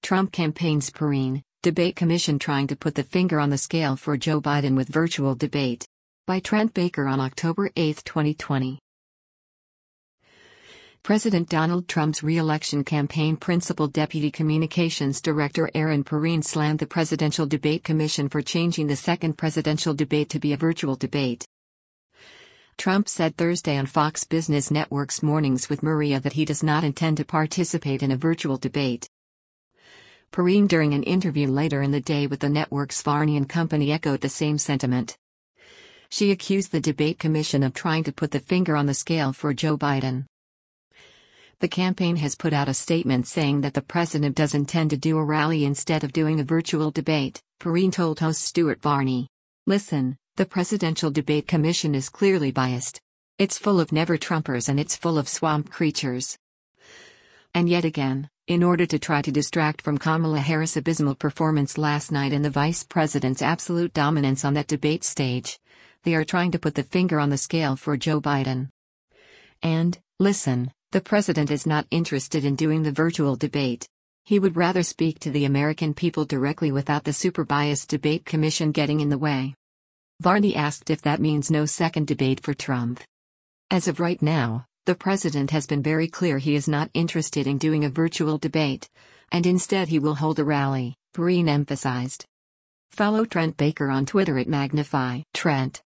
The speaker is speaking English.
Trump campaign's Perrine, debate commission trying to put the finger on the scale for Joe Biden with virtual debate. By Trent Baker on October 8, 2020. President Donald Trump's re-election campaign principal deputy communications director Aaron Perrine slammed the Presidential Debate Commission for changing the second presidential debate to be a virtual debate. Trump said Thursday on Fox Business Network's Mornings with Maria that he does not intend to participate in a virtual debate. Perrine, during an interview later in the day with the network's Varney and Company, echoed the same sentiment. She accused the debate commission of trying to put the finger on the scale for Joe Biden. The campaign has put out a statement saying that the president does intend to do a rally instead of doing a virtual debate, Perrine told host Stuart Varney. Listen, the Presidential Debate Commission is clearly biased. It's full of never-Trumpers and it's full of swamp creatures. And yet again, in order to try to distract from Kamala Harris' abysmal performance last night and the vice president's absolute dominance on that debate stage, they are trying to put the finger on the scale for Joe Biden. And, listen, the president is not interested in doing the virtual debate. He would rather speak to the American people directly without the super-biased debate commission getting in the way. Varney asked if that means no second debate for Trump. As of right now, the president has been very clear he is not interested in doing a virtual debate, and instead he will hold a rally, Perrine emphasized. Follow Trent Baker on Twitter at Magnify Trent.